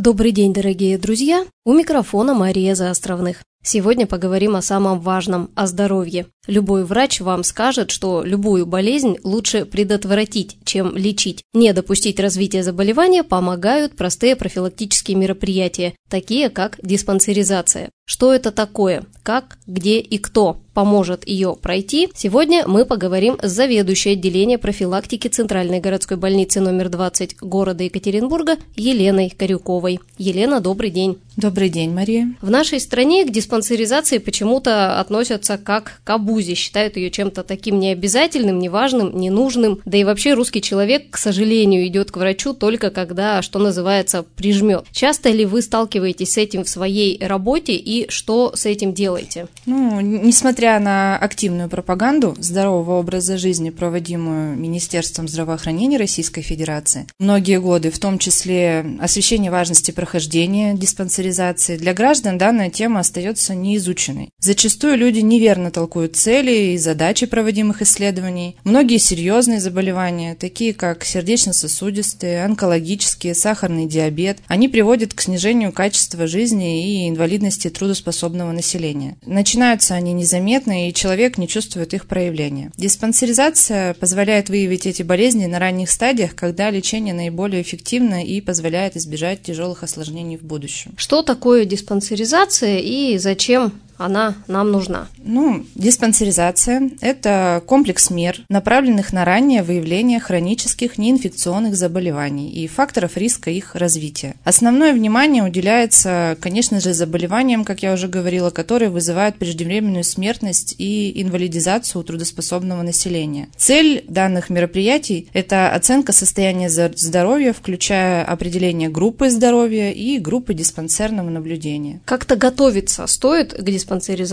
Добрый день, дорогие друзья! У микрофона Мария Заостровных. Сегодня поговорим о самом важном – о здоровье. Любой врач вам скажет, что любую болезнь лучше предотвратить, чем лечить. Не допустить развития заболевания помогают простые профилактические мероприятия, такие как диспансеризация. Что это такое? Как, где и кто поможет ее пройти? Сегодня мы поговорим с заведующей отделением профилактики Центральной городской больницы номер 20 города Екатеринбурга Еленой Корюковой. Елена, добрый день. Добрый день, Мария. В нашей стране к диспансеризации почему-то относятся как к обузе, считают ее чем-то таким необязательным, неважным, ненужным. Да и вообще русский человек, к сожалению, идет к врачу только когда, что называется, прижмет. Часто ли вы сталкиваетесь с этим в своей работе и что с этим делаете? Несмотря на активную пропаганду здорового образа жизни, проводимую Министерством здравоохранения Российской Федерации, многие годы, в том числе освещение важности прохождения диспансеризации, для граждан данная тема остается неизученной. Зачастую люди неверно толкуют цели и задачи проводимых исследований. Многие серьезные заболевания, такие как сердечно-сосудистые, онкологические, сахарный диабет, они приводят к снижению качества жизни и инвалидности трудоспособного населения. Начинаются они незаметно, и человек не чувствует их проявления. Диспансеризация позволяет выявить эти болезни на ранних стадиях, когда лечение наиболее эффективно и позволяет избежать тяжелых осложнений в будущем. Что такое диспансеризация и зачем она нам нужна? Диспансеризация – это комплекс мер, направленных на раннее выявление хронических неинфекционных заболеваний и факторов риска их развития. Основное внимание уделяется, конечно же, заболеваниям, как я уже говорила, которые вызывают преждевременную смертность и инвалидизацию у трудоспособного населения. Цель данных мероприятий – это оценка состояния здоровья, включая определение группы здоровья и группы диспансерного наблюдения. Как-то готовиться стоит к диспансеризации?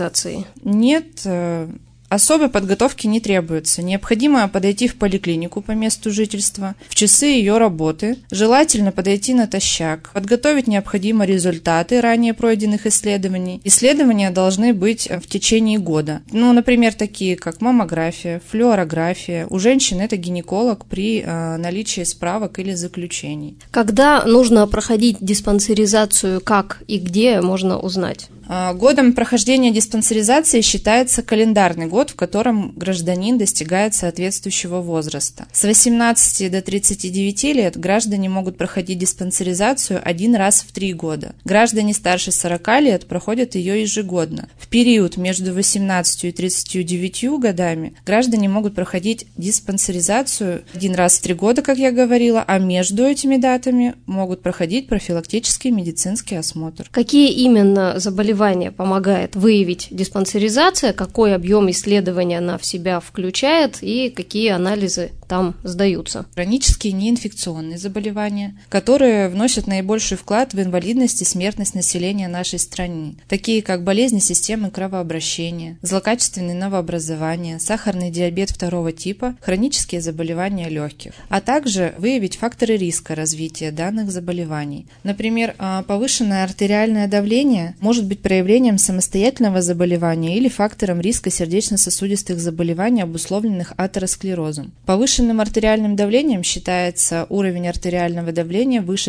Нет, особой подготовки не требуется. Необходимо подойти в поликлинику по месту жительства, в часы ее работы, желательно подойти натощак, подготовить необходимые результаты ранее пройденных исследований. Исследования должны быть в течение года. Например, такие как маммография, флюорография. У женщин это гинеколог при наличии справок или заключений. Когда нужно проходить диспансеризацию, как и где, можно узнать? Годом прохождения диспансеризации считается календарный год, в котором гражданин достигает соответствующего возраста. С 18 до 39 лет граждане могут проходить диспансеризацию один раз в 3 года. Граждане старше 40 лет проходят ее ежегодно. В период между 18 и 39 годами граждане могут проходить диспансеризацию один раз в 3 года, как я говорила, а между этими датами могут проходить профилактический медицинский осмотр. Какие именно заболевания помогает выявить диспансеризация, какой объем исследования она в себя включает и какие анализы там сдаются? Хронические неинфекционные заболевания, которые вносят наибольший вклад в инвалидность и смертность населения нашей страны, такие как болезни системы кровообращения, злокачественные новообразования, сахарный диабет 2 типа, хронические заболевания легких, а также выявить факторы риска развития данных заболеваний. Например, повышенное артериальное давление может быть проявлением самостоятельного заболевания или фактором риска сердечно-сосудистых заболеваний, обусловленных атеросклерозом. Повышенным артериальным давлением считается уровень артериального давления выше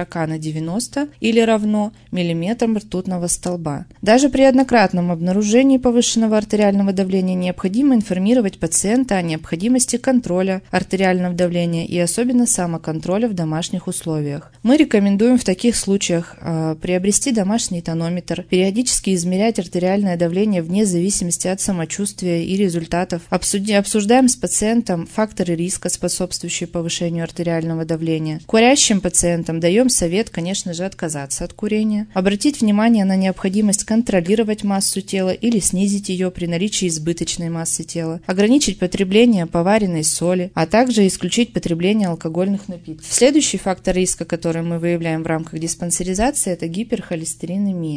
140/90 или равно миллиметрам ртутного столба. Даже при однократном обнаружении повышенного артериального давления необходимо информировать пациента о необходимости контроля артериального давления и особенно самоконтроля в домашних условиях. Мы рекомендуем в таких случаях приобрести домашний тонометр, периодически измерять артериальное давление вне зависимости от самочувствия и результатов. Обсуждаем с пациентом факторы риска, способствующие повышению артериального давления. Курящим пациентам даем совет, конечно же, отказаться от курения, обратить внимание на необходимость контролировать массу тела или снизить ее при наличии избыточной массы тела, ограничить потребление поваренной соли, а также исключить потребление алкогольных напитков. Следующий фактор риска, который мы выявляем в рамках диспансеризации, это гиперхолестеринемия.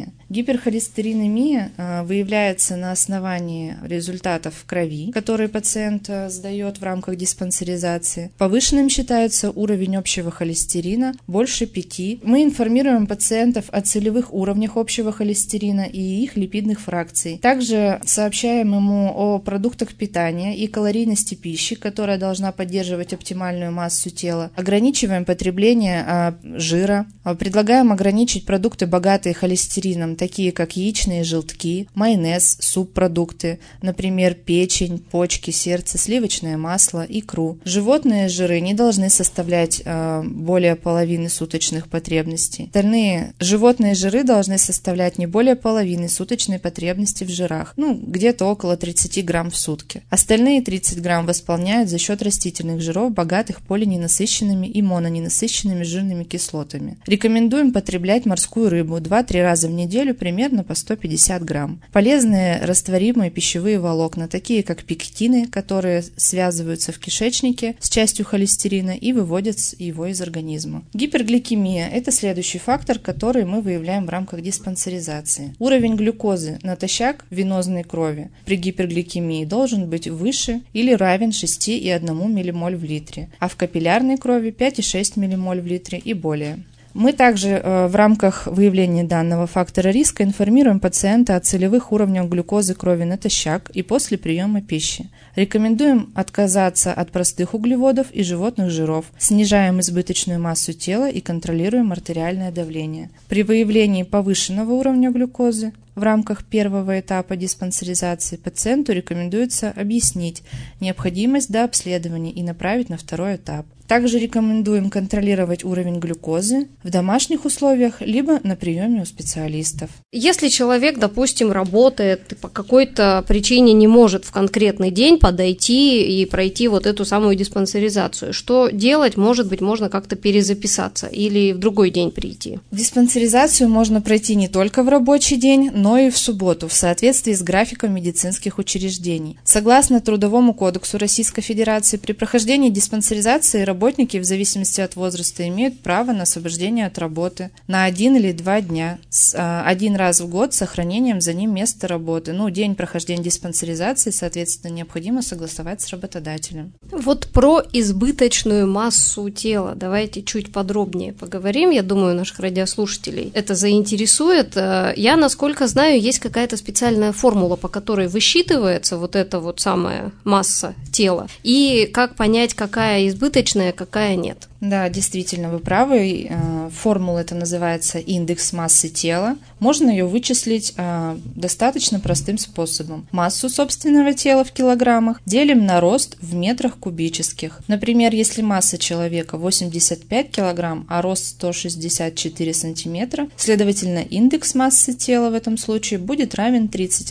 Гиперхолестеринемия выявляется на основании результатов крови, которые пациент сдает в рамках диспансеризации. Повышенным считается уровень общего холестерина больше 5. Мы информируем пациентов о целевых уровнях общего холестерина и их липидных фракций. Также сообщаем ему о продуктах питания и калорийности пищи, которая должна поддерживать оптимальную массу тела. Ограничиваем потребление жира. Предлагаем ограничить продукты, богатые холестерином, такие как яичные желтки, майонез, субпродукты, например, печень, почки, сердце, сливочное масло, икру. Животные жиры не должны составлять более половины суточных потребностей. Остальные животные жиры должны составлять не более половины суточной потребности в жирах, где-то около 30 грамм в сутки. Остальные 30 грамм восполняют за счет растительных жиров, богатых полиненасыщенными и мононенасыщенными жирными кислотами. Рекомендуем потреблять морскую рыбу 2-3 раза в неделю примерно по 150 грамм. Полезные растворимые пищевые волокна, такие как пектины, которые связываются в кишечнике с частью холестерина и выводят его из организма. Гипергликемия – это следующий фактор, который мы выявляем в рамках диспансеризации. Уровень глюкозы натощак в венозной крови при гипергликемии должен быть выше или равен 6,1 ммоль в литре, а в капиллярной крови 5,6 ммоль в литре и более. Мы также в рамках выявления данного фактора риска информируем пациента о целевых уровнях глюкозы крови натощак и после приема пищи. Рекомендуем отказаться от простых углеводов и животных жиров, снижаем избыточную массу тела и контролируем артериальное давление. При выявлении повышенного уровня глюкозы в рамках первого этапа диспансеризации пациенту рекомендуется объяснить необходимость дообследования и направить на второй этап. Также рекомендуем контролировать уровень глюкозы в домашних условиях либо на приеме у специалистов. Если человек, допустим, работает и по какой-то причине не может в конкретный день подойти и пройти вот эту самую диспансеризацию, что делать? Может быть, можно как-то перезаписаться или в другой день прийти? Диспансеризацию можно пройти не только в рабочий день, но и в субботу в соответствии с графиком медицинских учреждений. Согласно Трудовому кодексу Российской Федерации, при прохождении диспансеризации работники в зависимости от возраста имеют право на освобождение от работы на 1 или 2 дня, один раз в год с сохранением за ним места работы. День прохождения диспансеризации, соответственно, необходимо согласовать с работодателем. Вот про избыточную массу тела давайте чуть подробнее поговорим. Я думаю, наших радиослушателей это заинтересует. Я, насколько знаю, есть какая-то специальная формула, по которой высчитывается вот эта вот самая масса тела. И как понять, какая избыточная, какая нет? Да, действительно, вы правы. Формула это называется индекс массы тела. Можно ее вычислить достаточно простым способом. Массу собственного тела в килограммах делим на рост в метрах кубических. Например, если масса человека 85 килограмм, а рост 164 сантиметра, следовательно, индекс массы тела в этом случае будет равен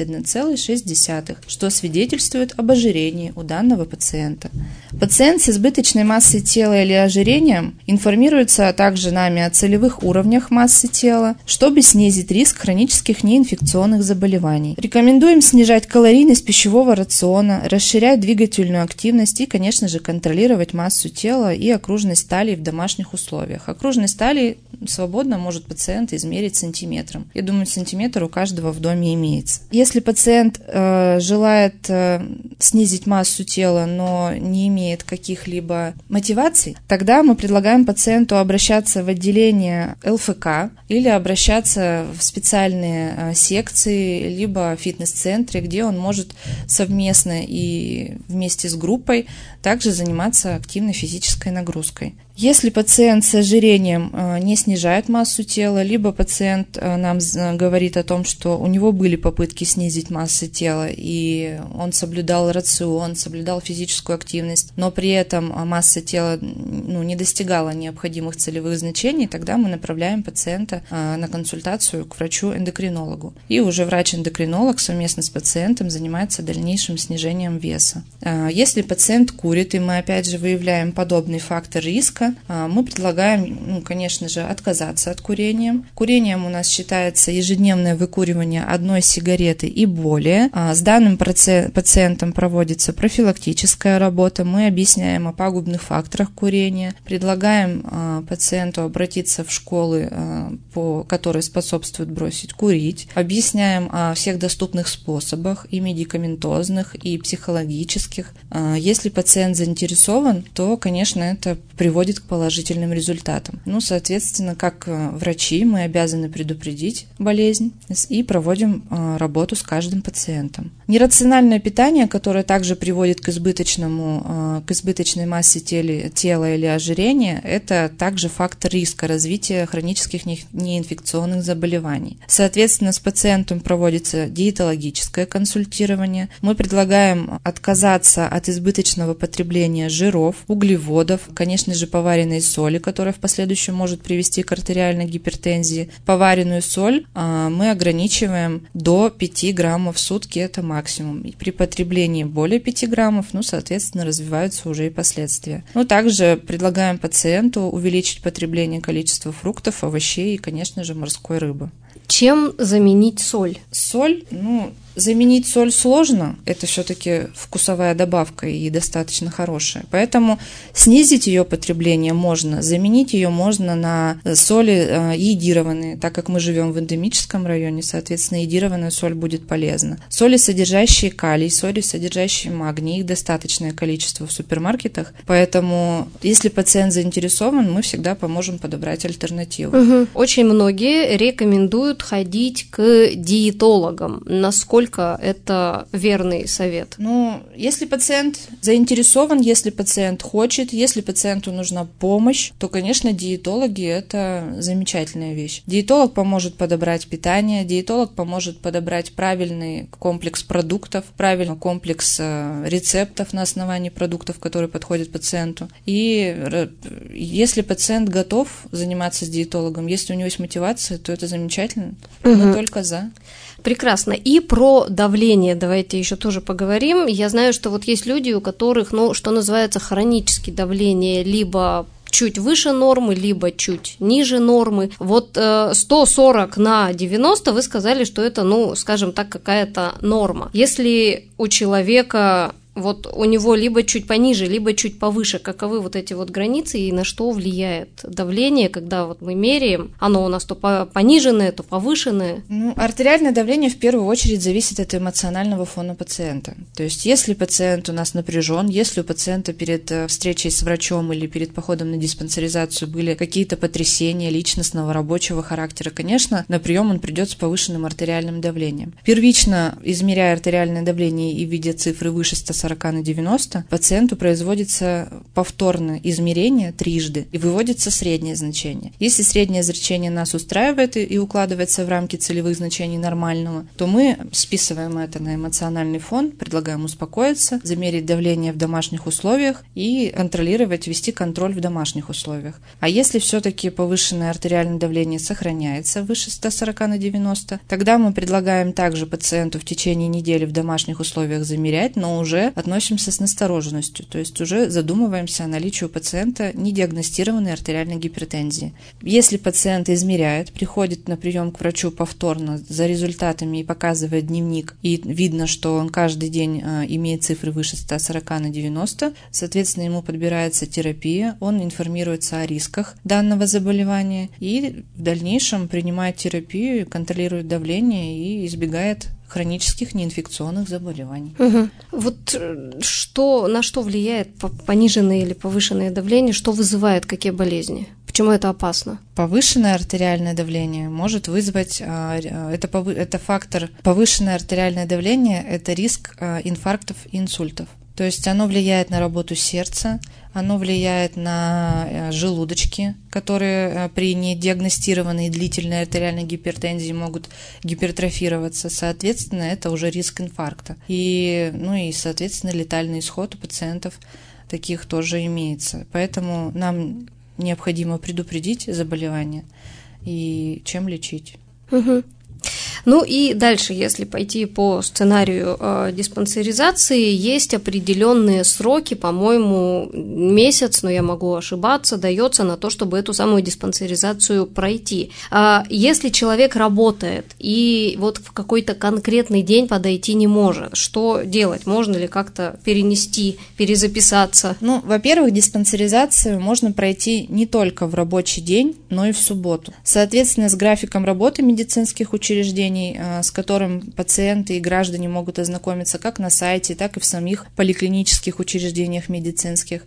31,6, что свидетельствует об ожирении у данного пациента. Пациент с избыточной массой тела или ожирением информируется также нами о целевых уровнях массы тела, чтобы снизить риск хронических неинфекционных заболеваний. Рекомендуем снижать калорийность пищевого рациона, расширять двигательную активность и, конечно же, контролировать массу тела и окружность талии в домашних условиях. Окружность талии свободно может пациент измерить сантиметром. Я думаю, сантиметр у каждого в доме имеется. Если пациент желает снизить массу тела, но не имеет каких-либо мотиваций, тогда мы предлагаем пациенту обращаться в отделение ЛФК или обращаться в специальные секции, либо фитнес-центры, где он может совместно и вместе с группой также заниматься активной физической нагрузкой. Если пациент с ожирением не снижает массу тела, либо пациент нам говорит о том, что у него были попытки снизить массу тела, и он соблюдал рацион, соблюдал физическую активность, но при этом масса тела не достигала необходимых целевых значений, тогда мы направляем пациента на консультацию к врачу-эндокринологу. И уже врач-эндокринолог совместно с пациентом занимается дальнейшим снижением веса. Если пациент курит, и мы опять же выявляем подобный фактор риска, инфаркта, мы предлагаем, конечно же, отказаться от курения. Курением у нас считается ежедневное выкуривание одной сигареты и более. С данным пациентом проводится профилактическая работа. Мы объясняем о пагубных факторах курения, предлагаем пациенту обратиться в школы, которые способствуют бросить курить, объясняем о всех доступных способах, и медикаментозных, и психологических. Если пациент заинтересован, то, конечно, это приводит к положительным результатам. Соответственно, как врачи мы обязаны предупредить болезнь и проводим работу с каждым пациентом. Нерациональное питание, которое также приводит к избыточной массе тела или ожирения, это также фактор риска развития хронических неинфекционных заболеваний. Соответственно, с пациентом проводится диетологическое консультирование. Мы предлагаем отказаться от избыточного потребления жиров, углеводов, конечно же, поваренной соли, которая в последующем может привести к артериальной гипертензии. Поваренную соль мы ограничиваем до 5 граммов в сутки, это максимум. И при потреблении более 5 граммов, соответственно, развиваются уже и последствия. Также предлагаем пациенту увеличить потребление количества фруктов, овощей и, конечно же, морской рыбы. Чем заменить соль? Соль, заменить соль сложно, это все-таки вкусовая добавка и достаточно хорошая, поэтому снизить ее потребление можно, заменить ее можно на соли йодированные, так как мы живем в эндемическом районе, соответственно, йодированная соль будет полезна. Соли, содержащие калий, соли, содержащие магний, их достаточное количество в супермаркетах, поэтому если пациент заинтересован, мы всегда поможем подобрать альтернативу. Очень многие рекомендуют ходить к диетологам. Насколько это верный совет? Если пациент заинтересован, если пациент хочет, если пациенту нужна помощь, то, конечно, диетологи – это замечательная вещь. Диетолог поможет подобрать питание, диетолог поможет подобрать правильный комплекс продуктов, правильный комплекс рецептов на основании продуктов, которые подходят пациенту. И если пациент готов заниматься с диетологом, если у него есть мотивация, то это замечательно. Мы только за. Прекрасно. И про давление давайте еще тоже поговорим. Я знаю, что есть люди, у которых, что называется, хроническое давление, либо чуть выше нормы, либо чуть ниже нормы. 140 на 90 вы сказали, что это, скажем так, какая-то норма. Если у человека у него либо чуть пониже, либо чуть повыше, каковы эти границы и на что влияет давление, когда мы меряем, оно у нас то пониженное, то повышенное? Артериальное давление в первую очередь зависит от эмоционального фона пациента. То есть, если пациент у нас напряжен, если у пациента перед встречей с врачом или перед походом на диспансеризацию были какие-то потрясения личностного, рабочего характера, конечно, на прием он придет с повышенным артериальным давлением. Первично, измеряя артериальное давление и видя цифры выше 140 на 90, пациенту производится повторное измерение трижды и выводится среднее значение. Если среднее значение нас устраивает и укладывается в рамки целевых значений нормального, то мы списываем это на эмоциональный фон, предлагаем успокоиться, замерить давление в домашних условиях и вести контроль в домашних условиях. А если все-таки повышенное артериальное давление сохраняется выше 140 на 90, тогда мы предлагаем также пациенту в течение недели в домашних условиях замерять, но уже относимся с настороженностью, то есть уже задумываемся о наличии у пациента недиагностированной артериальной гипертензии. Если пациент измеряет, приходит на прием к врачу повторно за результатами и показывает дневник, и видно, что он каждый день имеет цифры выше 140 на 90, соответственно, ему подбирается терапия, он информируется о рисках данного заболевания и в дальнейшем принимает терапию, контролирует давление и избегает хронических неинфекционных заболеваний. На что влияет пониженное или повышенное давление, что вызывает какие болезни? Почему это опасно? Повышенное артериальное давление может вызвать, это фактор, повышенное артериальное давление – это риск инфарктов и инсультов. То есть оно влияет на работу сердца, оно влияет на желудочки, которые при недиагностированной длительной артериальной гипертензии могут гипертрофироваться. Соответственно, это уже риск инфаркта. И соответственно, летальный исход у пациентов таких тоже имеется. Поэтому нам необходимо предупредить заболевание и чем лечить. Ну и дальше, если пойти по сценарию диспансеризации, есть определенные сроки, по-моему, месяц, но я могу ошибаться, дается на то, чтобы эту самую диспансеризацию пройти. Если человек работает и вот в какой-то конкретный день подойти не может, что делать? Можно ли как-то перенести, перезаписаться? Ну, во-первых, диспансеризацию можно пройти не только в рабочий день, но и в субботу. Соответственно, с графиком работы медицинских учреждений, с которым пациенты и граждане могут ознакомиться как на сайте, так и в самих поликлинических учреждениях медицинских.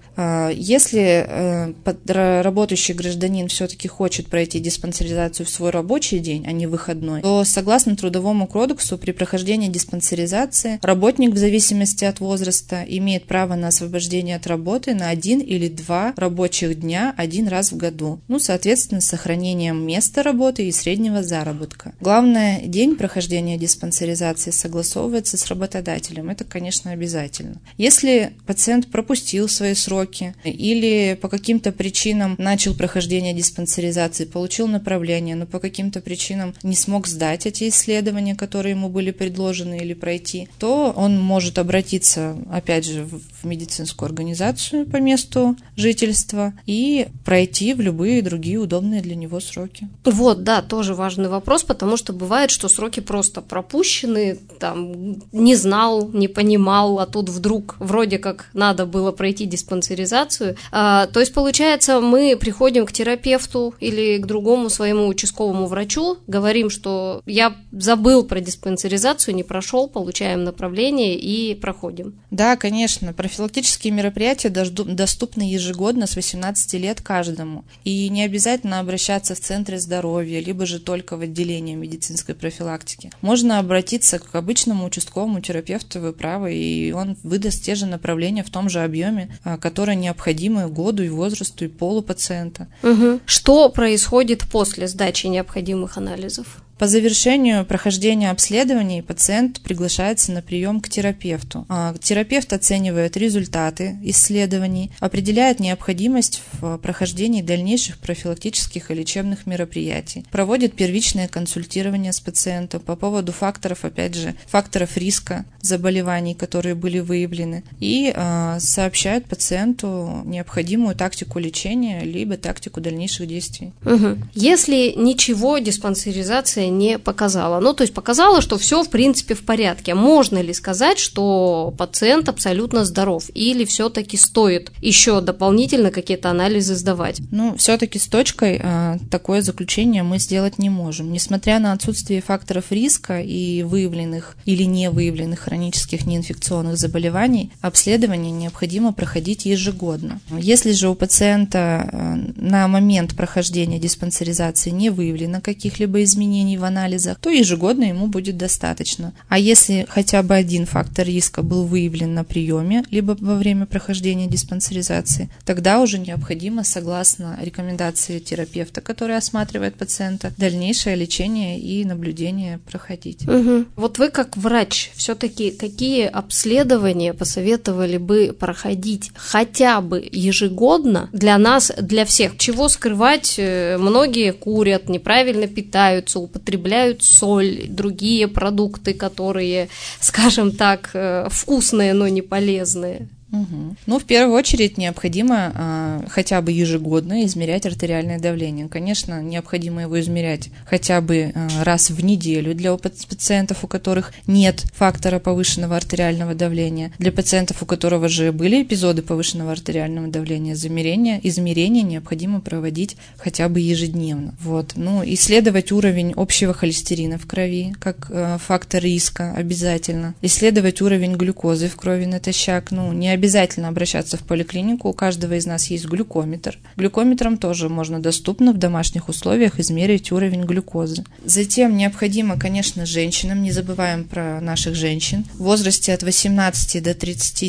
Если работающий гражданин все-таки хочет пройти диспансеризацию в свой рабочий день, а не выходной, то согласно Трудовому кодексу при прохождении диспансеризации работник в зависимости от возраста имеет право на освобождение от работы на 1 или 2 рабочих дня один раз в году. Ну, соответственно, с сохранением места работы и среднего заработка. Главное, день прохождения диспансеризации согласовывается с работодателем. Это, конечно, обязательно. Если пациент пропустил свои сроки или по каким-то причинам начал прохождение диспансеризации, получил направление, но по каким-то причинам не смог сдать эти исследования, которые ему были предложены или пройти, то он может обратиться, опять же, в медицинскую организацию по месту жительства и пройти в любые другие удобные для него сроки. Вот, да, тоже важный вопрос, потому что бывает, что сроки просто пропущены, там, не знал, не понимал, а тут вдруг вроде как надо было пройти диспансеризацию. То есть, получается, мы приходим к терапевту или к другому своему участковому врачу, говорим, что я забыл про диспансеризацию, не прошел, получаем направление и проходим. Да, конечно, профилактические мероприятия доступны ежегодно с 18 лет каждому. И не обязательно обращаться в центры здоровья, либо же только в отделение медицинской профилактики. Можно обратиться к обычному участковому терапевту, вы правы, и он выдаст те же направления в том же объеме, которые необходимы году и возрасту и полу пациента. Угу. Что происходит после сдачи необходимых анализов? По завершению прохождения обследований пациент приглашается на прием к терапевту. Терапевт оценивает результаты исследований, определяет необходимость в прохождении дальнейших профилактических и лечебных мероприятий, проводит первичное консультирование с пациентом по поводу факторов, опять же, факторов риска заболеваний, которые были выявлены, и сообщает пациенту необходимую тактику лечения либо тактику дальнейших действий. Угу. Если ничего диспансеризация не показала, ну то есть показала, что все в принципе в порядке, можно ли сказать, что пациент абсолютно здоров, или все-таки стоит еще дополнительно какие-то анализы сдавать? Ну, все-таки с точкой такое заключение мы сделать не можем. Несмотря на отсутствие факторов риска и выявленных или не выявленных хронических неинфекционных заболеваний, обследование необходимо проходить ежегодно. Если же у пациента на момент прохождения диспансеризации не выявлено каких-либо изменений в анализах, то ежегодно ему будет достаточно. А если хотя бы один фактор риска был выявлен на приеме, либо во время прохождения диспансеризации, тогда уже необходимо, согласно рекомендации терапевта, который осматривает пациента, дальнейшее лечение и наблюдение проходить. Угу. Вот вы как врач, все-таки какие обследования посоветовали бы проходить хотя бы ежегодно для нас, для всех? Чего скрывать? Многие курят, неправильно питаются, употребляют соль, другие продукты, которые, скажем так, вкусные, но не полезные. Угу. Ну, в первую очередь необходимо хотя бы ежегодно измерять артериальное давление. Конечно, необходимо его измерять хотя бы раз в неделю для пациентов, у которых нет фактора повышенного артериального давления. Для пациентов, у которых же были эпизоды повышенного артериального давления, измерения необходимо проводить хотя бы ежедневно. Вот. Ну, исследовать уровень общего холестерина в крови как фактор риска обязательно. Исследовать уровень глюкозы в крови натощак. Ну, не обязательно обращаться в поликлинику, у каждого из нас есть глюкометр. Глюкометром тоже можно доступно в домашних условиях измерить уровень глюкозы. Затем необходимо, конечно, женщинам, не забываем про наших женщин, в возрасте от 18 до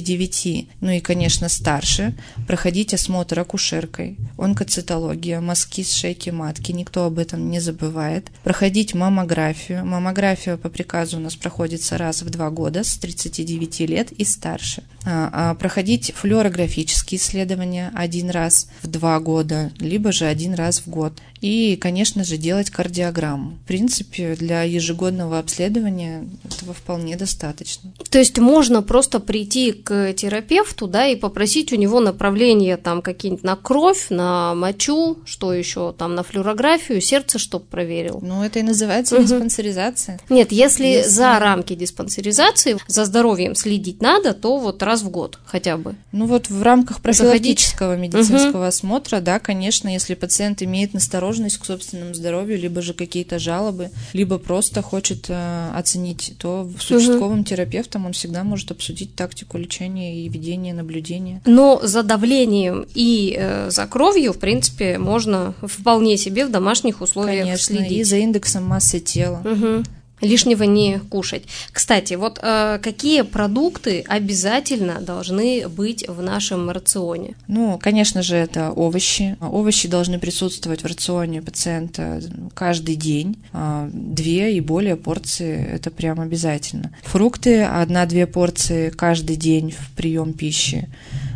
39, ну и, конечно, старше, проходить осмотр акушеркой, онкоцитология, мазки с шейки матки, никто об этом не забывает. Проходить маммографию. Маммография по приказу у нас проходится раз в 2 года с 39 лет и старше. Проходить флюорографические исследования 1 раз в 2 года, либо же 1 раз в год. и, конечно же, делать кардиограмму. В принципе, для ежегодного обследования этого вполне достаточно. То есть можно просто прийти к терапевту, да, и попросить у него направление там какие-нибудь на кровь, на мочу, что еще там, на флюорографию, сердце, чтоб проверил. Ну, это и называется диспансеризация. Нет, если за рамки диспансеризации за здоровьем следить надо, то вот раз в год хотя бы. Ну вот в рамках профилактического медицинского осмотра, да, конечно, если пациент имеет настороженность к собственному здоровью, либо же какие-то жалобы, либо просто хочет оценить, то с участковым терапевтом он всегда может обсудить тактику лечения и ведения наблюдения. Но за давлением и за кровью, в принципе, можно вполне себе в домашних условиях конечно, следить. И за индексом массы тела. Лишнего не кушать. Кстати, вот какие продукты обязательно должны быть в нашем рационе? Ну, конечно же, это овощи. Овощи должны присутствовать в рационе пациента каждый день. 2 и более порции – это прям обязательно. Фрукты – 1-2 порции каждый день в прием пищи.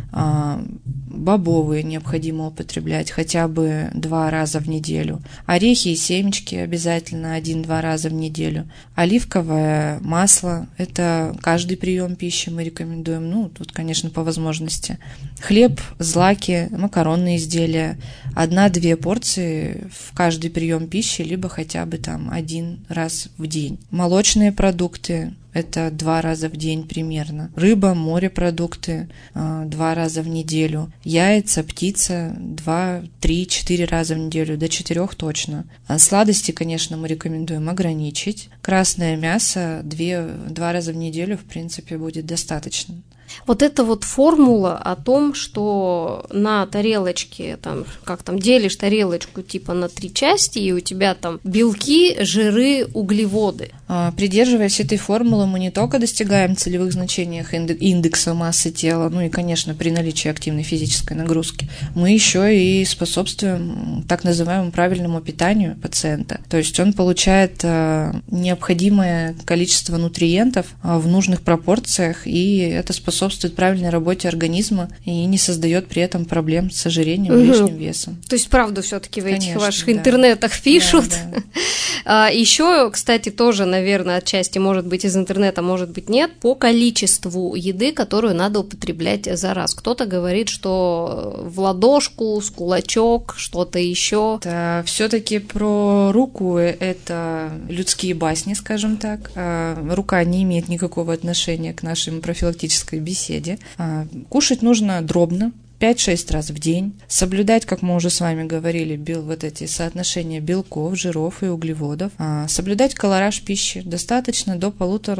Бобовые необходимо употреблять хотя бы 2 раза в неделю. Орехи и семечки обязательно 1-2 раза в неделю. Оливковое масло – это каждый прием пищи мы рекомендуем. Ну, тут, конечно, по возможности. Хлеб, злаки, макаронные изделия. 1-2 порции в каждый прием пищи, либо хотя бы там 1 раз в день. Молочные продукты – это 2 раза в день примерно. Рыба, морепродукты 2 раза в неделю. Яйца, птица 2, 3, 4 раза в неделю, до 4 точно. Сладости, конечно, мы рекомендуем ограничить. Красное мясо 2 раза в неделю, в принципе, будет достаточно. Вот эта вот формула о том, что на тарелочке, там, как там, делишь тарелочку типа на 3 части, и у тебя там белки, жиры, углеводы. Придерживаясь этой формулы, мы не только достигаем целевых значений индекса массы тела, ну и, конечно, при наличии активной физической нагрузки, мы еще и способствуем так называемому правильному питанию пациента. То есть он получает необходимое количество нутриентов в нужных пропорциях, и это способствует правильной работе организма и не создает при этом проблем с ожирением и лишним весом. То есть правду все-таки в этих ваших интернетах пишут. Да. Еще, кстати, тоже, наверное, отчасти может быть из интернета, может быть нет, по количеству еды, которую надо употреблять за раз. Кто-то говорит, что в ладошку, с кулачок, что-то еще. Это все-таки про руку, это людские басни, скажем так. Рука не имеет никакого отношения к нашей профилактической беседе. Кушать нужно дробно, 5-6 раз в день. Соблюдать, как мы уже с вами говорили, вот эти соотношения белков, жиров и углеводов. Соблюдать колораж пищи. Достаточно до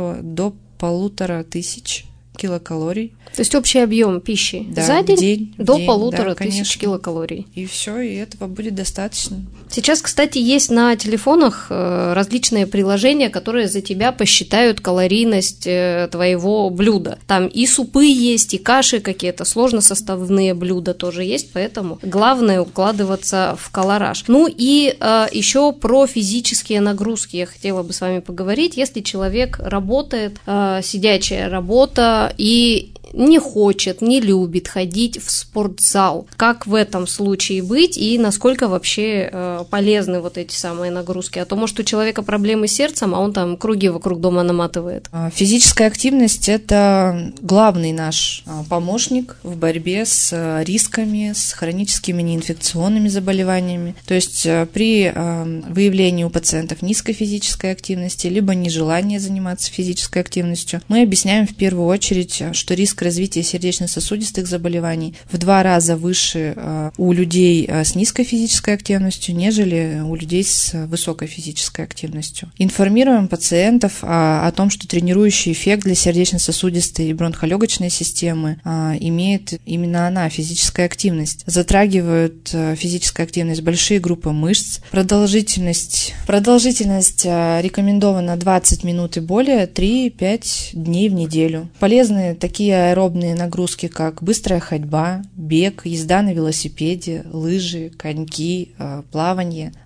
1500 килокалорий. То есть общий объем пищи за день до 1500 килокалорий. И все, и этого будет достаточно. Сейчас, кстати, есть на телефонах различные приложения, которые за тебя посчитают калорийность твоего блюда. Там и супы есть, и каши какие-то, сложносоставные блюда тоже есть, поэтому главное укладываться в колораж. Ну и еще про физические нагрузки я хотела бы с вами поговорить. Если человек работает, сидячая работа, и не хочет, не любит ходить в спортзал. Как в этом случае быть и насколько вообще полезны вот эти самые нагрузки? А то, может, у человека проблемы с сердцем, а он там круги вокруг дома наматывает. Физическая активность – это главный наш помощник в борьбе с рисками, с хроническими неинфекционными заболеваниями. То есть при выявлении у пациентов низкой физической активности либо нежелания заниматься физической активностью, мы объясняем в первую очередь, что риск развития сердечно-сосудистых заболеваний в 2 раза выше у людей с низкой физической активностью, нежели у людей с высокой физической активностью. Информируем пациентов о том, что тренирующий эффект для сердечно-сосудистой и бронхолегочной системы имеет именно она, физическая активность. Затрагивают физическая активность большие группы мышц. Продолжительность рекомендована 20 минут и более 3-5 дней в неделю. Полезны такие аэробные нагрузки, как быстрая ходьба, бег, езда на велосипеде, лыжи, коньки, плавание.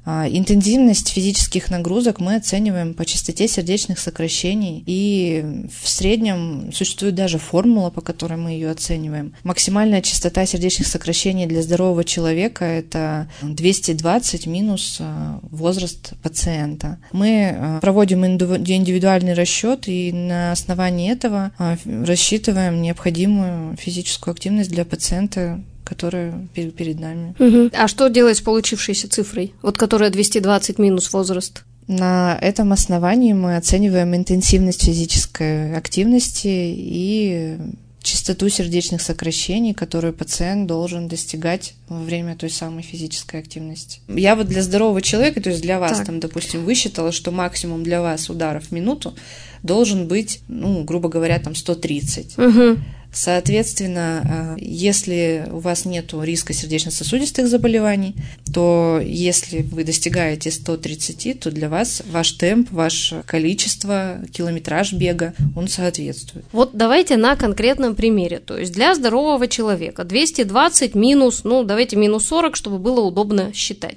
Интенсивность физических нагрузок мы оцениваем по частоте сердечных сокращений, и в среднем существует даже формула, по которой мы ее оцениваем. Максимальная частота сердечных сокращений для здорового человека – это 220 минус возраст пациента. Мы проводим индивидуальный расчет, и на основании этого рассчитываем необходимую физическую активность для пациента, которая перед нами. А что делать с получившейся цифрой, которая 220 минус возраст? На этом основании мы оцениваем интенсивность физической активности и частоту сердечных сокращений, которую пациент должен достигать во время той самой физической активности. Я для здорового человека, то есть для вас, допустим, высчитала, что максимум для вас ударов в минуту должен быть, грубо говоря, 130. Соответственно, если у вас нет риска сердечно-сосудистых заболеваний, то если вы достигаете 130, то для вас ваш темп, ваше количество, километраж бега, он соответствует. Давайте на конкретном примере. То есть для здорового человека 220 минус, давайте минус 40, чтобы было удобно считать.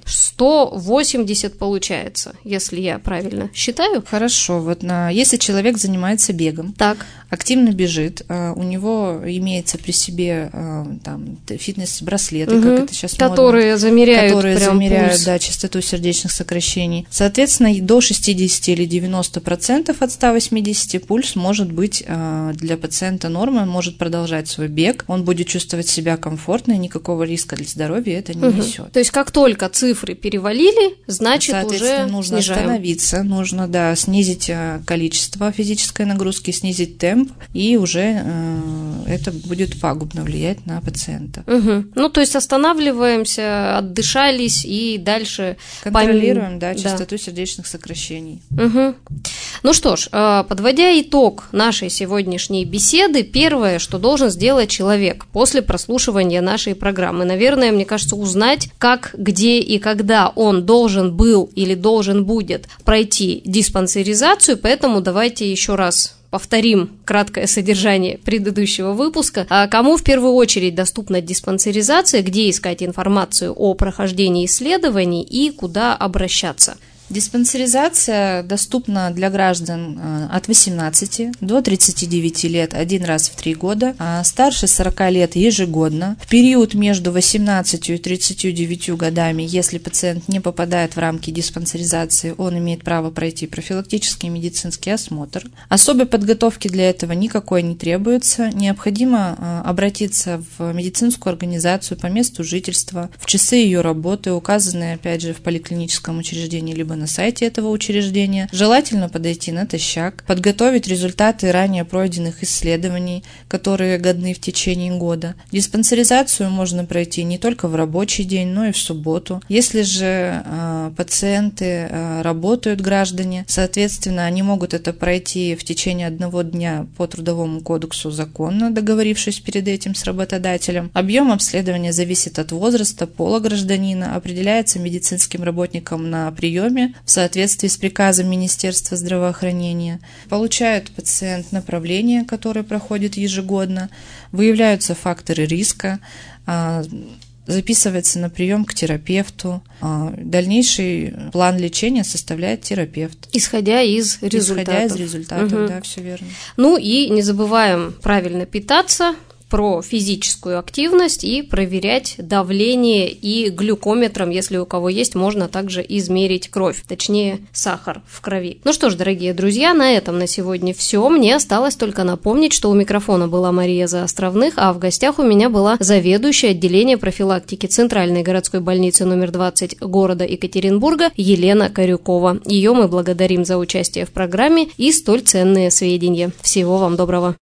180 получается, если я правильно считаю. Хорошо. Если человек занимается бегом, активно бежит, у него имеется при себе фитнес-браслеты, как это сейчас которые модно, замеряют пульс. Частоту сердечных сокращений. Соответственно, до 60 или 90% от 180 пульс может быть для пациента нормой, он может продолжать свой бег, он будет чувствовать себя комфортно, и никакого риска для здоровья это не несет. То есть, как только цифры перевалили, значит, уже нужно остановиться, нужно снизить количество физической нагрузки, снизить темп, и уже это будет пагубно влиять на пациента. То есть останавливаемся, отдышались и дальше контролируем частоту сердечных сокращений. Ну что ж, подводя итог нашей сегодняшней беседы, первое, что должен сделать человек после прослушивания нашей программы, наверное, мне кажется, узнать, как, где и когда он должен был или должен будет пройти диспансеризацию, поэтому давайте еще раз повторим краткое содержание предыдущего выпуска. Кому в первую очередь доступна диспансеризация, где искать информацию о прохождении исследований и куда обращаться? Диспансеризация доступна для граждан от 18 до 39 лет один раз в 3 года, а старше 40 лет ежегодно. В период между 18 и 39 годами, если пациент не попадает в рамки диспансеризации, он имеет право пройти профилактический медицинский осмотр. Особой подготовки для этого никакой не требуется. Необходимо обратиться в медицинскую организацию по месту жительства, в часы ее работы, указанные, опять же, в поликлиническом учреждении либо на сайте этого учреждения. Желательно подойти натощак, подготовить результаты ранее пройденных исследований, которые годны в течение года. Диспансеризацию можно пройти не только в рабочий день, но и в субботу. Если же пациенты работают, граждане, соответственно, они могут это пройти в течение 1 дня по Трудовому кодексу законно, договорившись перед этим с работодателем. Объем обследования зависит от возраста, пола гражданина, определяется медицинским работником на приеме в соответствии с приказом Министерства здравоохранения. Получает пациент направление, которое проходит ежегодно, выявляются факторы риска, записывается на прием к терапевту. Дальнейший план лечения составляет терапевт. Исходя из результатов. Да, все верно. И не забываем правильно питаться, про физическую активность и проверять давление и глюкометром, если у кого есть, можно также измерить кровь, точнее сахар в крови. Ну что ж, дорогие друзья, на этом на сегодня все. Мне осталось только напомнить, что у микрофона была Мария Заостровных, а в гостях у меня была заведующая отделения профилактики Центральной городской больницы номер 20 города Екатеринбурга Елена Корюкова. Ее мы благодарим за участие в программе и столь ценные сведения. Всего вам доброго.